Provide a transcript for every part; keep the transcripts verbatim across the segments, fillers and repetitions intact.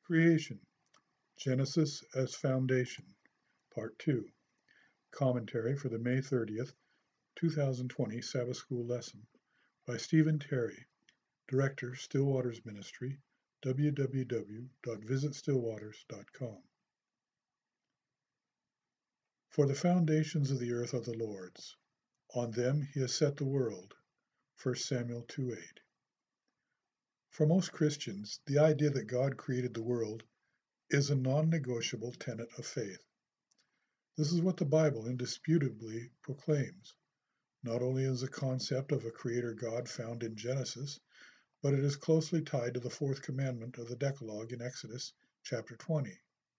Creation, Genesis as Foundation, Part two. Commentary for the May thirtieth, two thousand twenty Sabbath School Lesson by Stephen Terry, Director, Stillwaters Ministry, w w w dot visit stillwaters dot com. For the foundations of the earth are the Lord's. On them he has set the world. First Samuel two eight. For most Christians, the idea that God created the world is a non-negotiable tenet of faith. This is what the Bible indisputably proclaims. Not only is the concept of a creator God found in Genesis, but it is closely tied to the fourth commandment of the Decalogue in Exodus chapter twenty.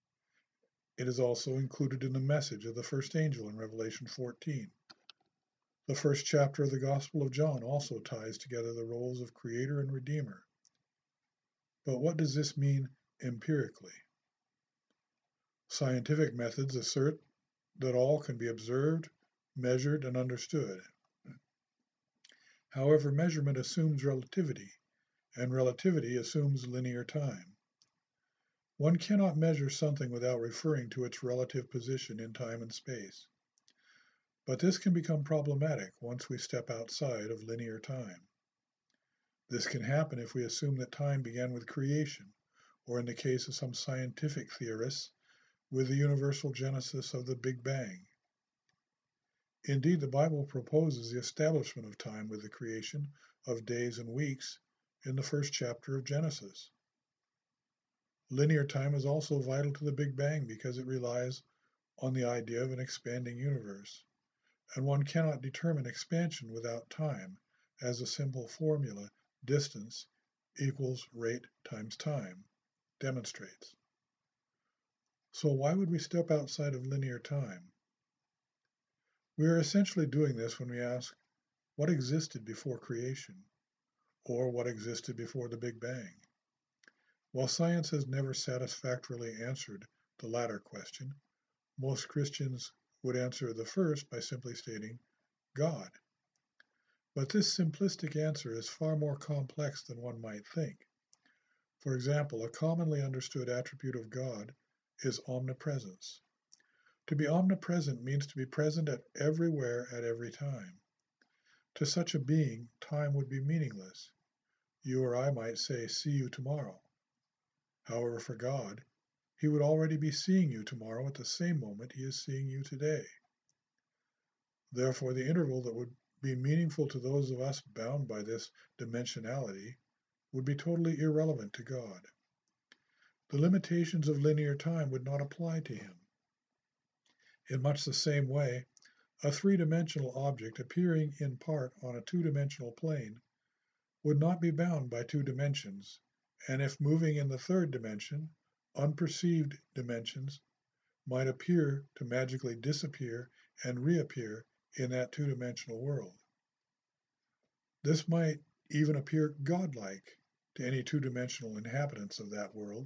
It is also included in the message of the first angel in Revelation fourteen. The first chapter of the Gospel of John also ties together the roles of creator and redeemer. But what does this mean empirically? Scientific methods assert that all can be observed, measured, and understood. However, measurement assumes relativity, and relativity assumes linear time. One cannot measure something without referring to its relative position in time and space. But this can become problematic once we step outside of linear time. This can happen if we assume that time began with creation, or in the case of some scientific theorists, with the universal genesis of the Big Bang. Indeed, the Bible proposes the establishment of time with the creation of days and weeks in the first chapter of Genesis. Linear time is also vital to the Big Bang because it relies on the idea of an expanding universe, and one cannot determine expansion without time, as a simple formula, distance equals rate times time, demonstrates. So why would we step outside of linear time? We are essentially doing this when we ask, what existed before creation? Or what existed before the Big Bang? While science has never satisfactorily answered the latter question, most Christians would answer the first by simply stating, God. But this simplistic answer is far more complex than one might think. For example, a commonly understood attribute of God is omnipresence. To be omnipresent means to be present at everywhere at every time. To such a being, time would be meaningless. You or I might say, see you tomorrow. However, for God, he would already be seeing you tomorrow at the same moment he is seeing you today. Therefore, the interval that would be meaningful to those of us bound by this dimensionality would be totally irrelevant to God. The limitations of linear time would not apply to him. In much the same way, a three-dimensional object appearing in part on a two-dimensional plane would not be bound by two dimensions, and if moving in the third dimension, unperceived dimensions might appear to magically disappear and reappear in that two-dimensional world. This might even appear godlike to any two-dimensional inhabitants of that world.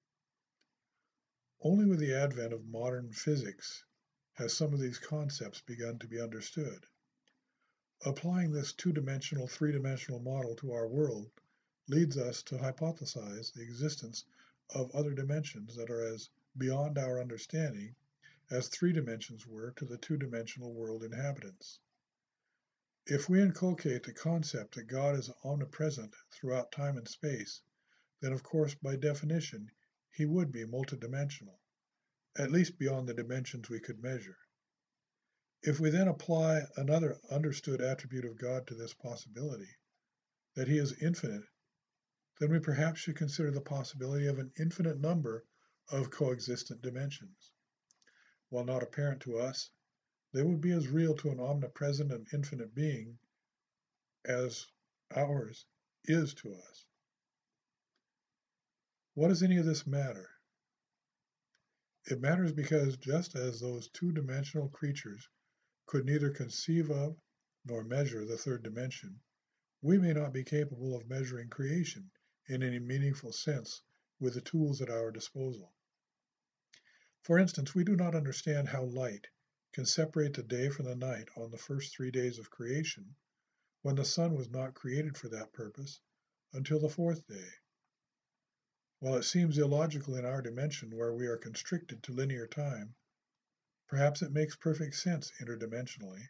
Only with the advent of modern physics has some of these concepts begun to be understood. Applying this two-dimensional, three-dimensional model to our world leads us to hypothesize the existence of other dimensions that are as beyond our understanding as three dimensions were to the two-dimensional world inhabitants. If we inculcate the concept that God is omnipresent throughout time and space, then of course, by definition, he would be multidimensional, at least beyond the dimensions we could measure. If we then apply another understood attribute of God to this possibility, that he is infinite, then we perhaps should consider the possibility of an infinite number of coexistent dimensions. While not apparent to us, they would be as real to an omnipresent and infinite being as ours is to us. What does any of this matter? It matters because just as those two-dimensional creatures could neither conceive of nor measure the third dimension, we may not be capable of measuring creation in any meaningful sense with the tools at our disposal. For instance, we do not understand how light can separate the day from the night on the first three days of creation, when the sun was not created for that purpose until the fourth day. While it seems illogical in our dimension where we are constricted to linear time, perhaps it makes perfect sense interdimensionally.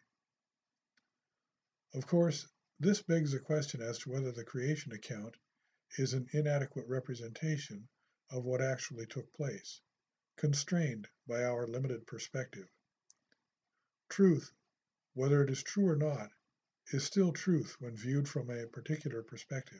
Of course, this begs the question as to whether the creation account is an inadequate representation of what actually took place, constrained by our limited perspective. Truth, whether it is true or not, is still truth when viewed from a particular perspective.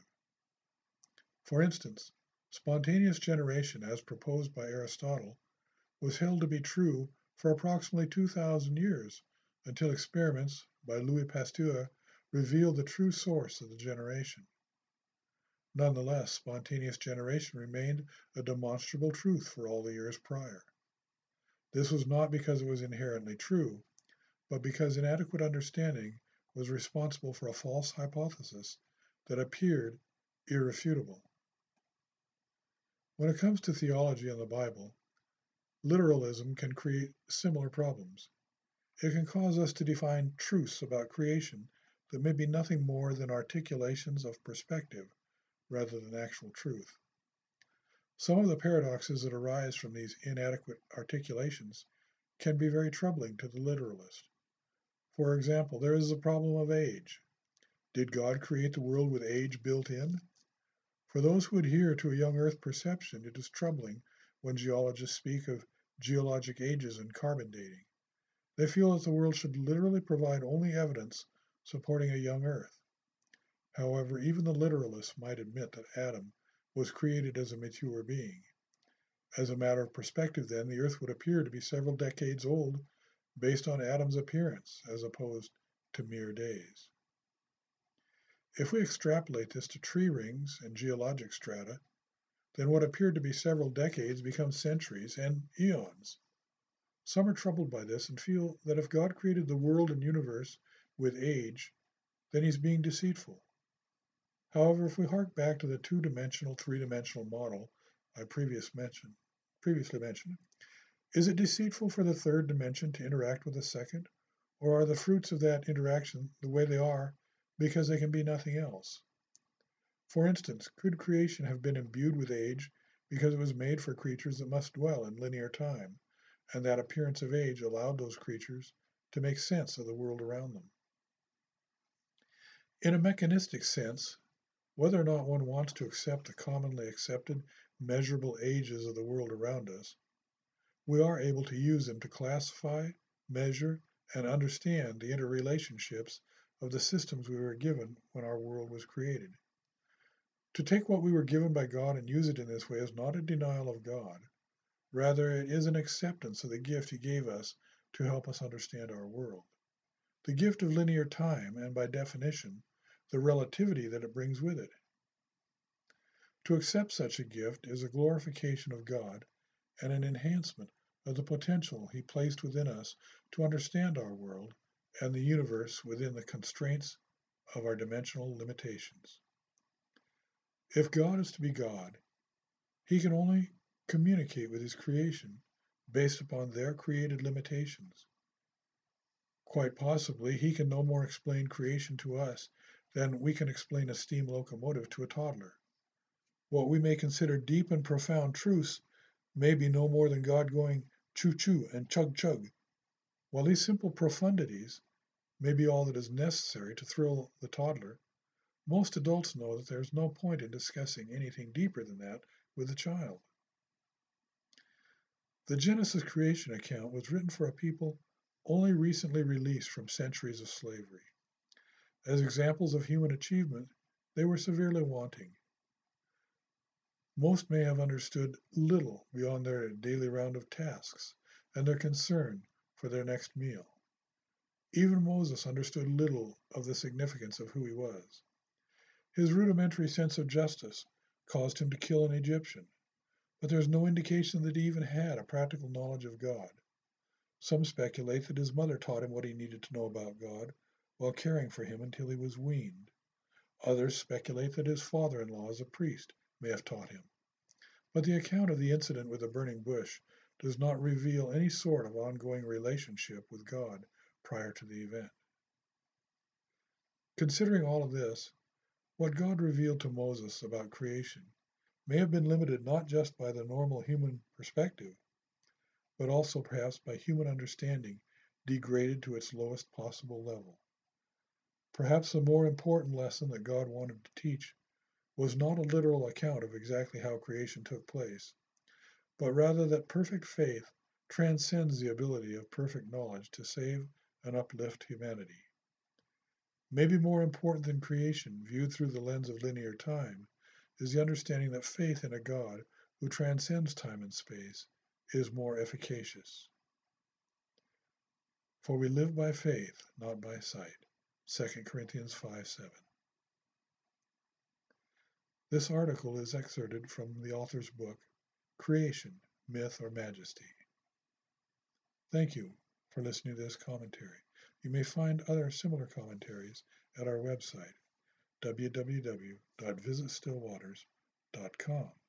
For instance, spontaneous generation, as proposed by Aristotle, was held to be true for approximately two thousand years, until experiments by Louis Pasteur revealed the true source of the generation. Nonetheless, spontaneous generation remained a demonstrable truth for all the years prior. This was not because it was inherently true, but because inadequate understanding was responsible for a false hypothesis that appeared irrefutable. When it comes to theology and the Bible, literalism can create similar problems. It can cause us to define truths about creation that may be nothing more than articulations of perspective rather than actual truth. Some of the paradoxes that arise from these inadequate articulations can be very troubling to the literalist. For example, there is the problem of age. Did God create the world with age built in? For those who adhere to a young Earth perception, it is troubling when geologists speak of geologic ages and carbon dating. They feel that the world should literally provide only evidence supporting a young Earth. However, even the literalists might admit that Adam was created as a mature being. As a matter of perspective, then, the Earth would appear to be several decades old based on Adam's appearance, as opposed to mere days. If we extrapolate this to tree rings and geologic strata, then what appeared to be several decades becomes centuries and eons. Some are troubled by this and feel that if God created the world and universe with age, then he's being deceitful. However, if we hark back to the two-dimensional, three-dimensional model I previous mentioned, previously mentioned, is it deceitful for the third dimension to interact with the second, or are the fruits of that interaction the way they are because they can be nothing else? For instance, could creation have been imbued with age because it was made for creatures that must dwell in linear time, and that appearance of age allowed those creatures to make sense of the world around them? In a mechanistic sense, whether or not one wants to accept the commonly accepted measurable ages of the world around us, we are able to use them to classify, measure, and understand the interrelationships of the systems we were given when our world was created. To take what we were given by God and use it in this way is not a denial of God. Rather, it is an acceptance of the gift he gave us to help us understand our world. The gift of linear time, and by definition, the relativity that it brings with it. To accept such a gift is a glorification of God and an enhancement of the potential he placed within us to understand our world and the universe within the constraints of our dimensional limitations. If God is to be God, he can only communicate with his creation based upon their created limitations. Quite possibly, he can no more explain creation to us than we can explain a steam locomotive to a toddler. What we may consider deep and profound truths may be no more than God going choo-choo and chug-chug, while these simple profundities may be all that is necessary to thrill the toddler. Most adults know that there is no point in discussing anything deeper than that with a child. The Genesis creation account was written for a people only recently released from centuries of slavery. As examples of human achievement, they were severely wanting. Most may have understood little beyond their daily round of tasks and their concern for their next meal. Even Moses understood little of the significance of who he was. His rudimentary sense of justice caused him to kill an Egyptian, but there is no indication that he even had a practical knowledge of God. Some speculate that his mother taught him what he needed to know about God while caring for him until he was weaned. Others speculate that his father-in-law, as a priest, may have taught him. But the account of the incident with the burning bush does not reveal any sort of ongoing relationship with God prior to the event. Considering all of this, what God revealed to Moses about creation may have been limited not just by the normal human perspective, but also perhaps by human understanding degraded to its lowest possible level. Perhaps the more important lesson that God wanted to teach was not a literal account of exactly how creation took place, but rather that perfect faith transcends the ability of perfect knowledge to save and uplift humanity. Maybe more important than creation, viewed through the lens of linear time, is the understanding that faith in a God who transcends time and space is more efficacious. For we live by faith, not by sight. Second Corinthians five seven. This article is excerpted from the author's book, Creation, Myth or Majesty. Thank you for listening to this commentary. You may find other similar commentaries at our website, w w w dot visit still waters dot com.